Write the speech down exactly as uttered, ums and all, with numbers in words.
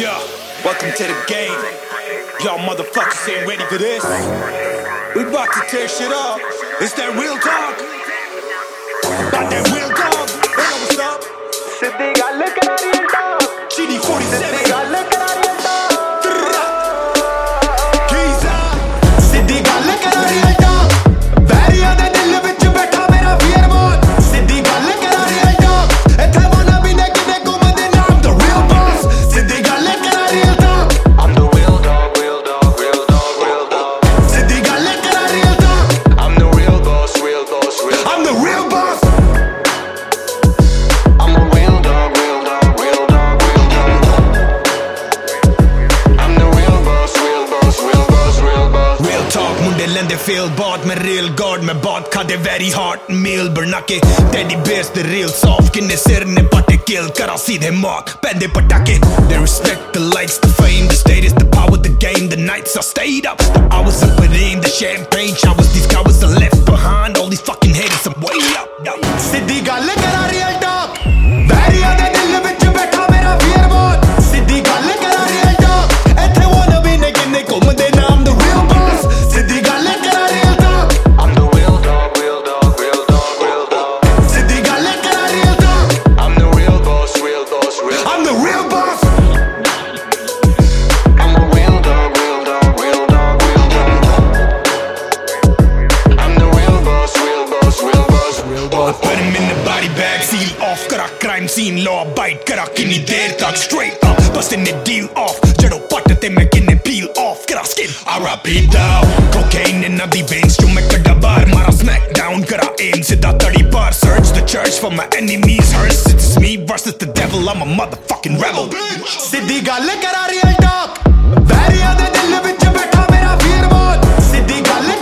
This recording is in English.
Yeah, welcome to the game. Y'all motherfuckers ain't ready for this. We about to tear shit up. It's that real talk. About that real talk. Hey, yo, what's up? Siddi gall kara real talk. G D forty-seven. Siddi gall kara real talk. Giza. Siddi gall kara real talk. Variya de dil vich baitha mera fear mode. Siddi gall kara real talk. Ithe wanna be ne kide ghumde na. I'm the real boss. Siddi gall kara real talk. I'm the real dog, real dog, real dog, real dog. Siddi gall kara real talk. I'm the real boss, real boss, real I'm the real boss. I'm a real dog, real dog, real dog, real dog. I'm the real boss, real boss, real boss, real boss. Real talk, मुंडे लेंदे feel bought मैं real god मैं बहुत खादे very hot meal बना के teddy bears the real soft किन्ने सिर ने पटे kill करा सीधे mark पैंदे पटाके they respect the lights the fame the status the power the game the nights I stayed up the hours I put in the champagne showers these cowards are left behind all these fucking haters I'm way up yo. Siddi gall kara real talk. Variya de dil vich baitha mera fear mode. Siddi gall kara real talk. Ithe wanna be ne kinne ghumde na. I'm the real boss. Siddi gall kara real talk. I'm the real dog, real dog, real dog, real dog. Siddi gall kara real talk. I'm the real boss, real boss, real. I'm the real boss. I'm a real dog, real dog, real dog, real dog. I'm the real boss, real boss, real boss, real boss. Put him in the body bag, seal off करा crime scene law bite करा किन्नी देर तक straight up busting the deal off जड़ों पटते मैं किन्ने peel off करा skin R I P down cocaine in the veins जो मैं कड़ा बार मारा smack down करा aim सीधा तड़ी पार search the church for my enemies hearse it's me versus the devil I'm a motherfucking rebel Siddi gall kara real talk. Variya de dil vich baitha mera fear mode. Siddi gall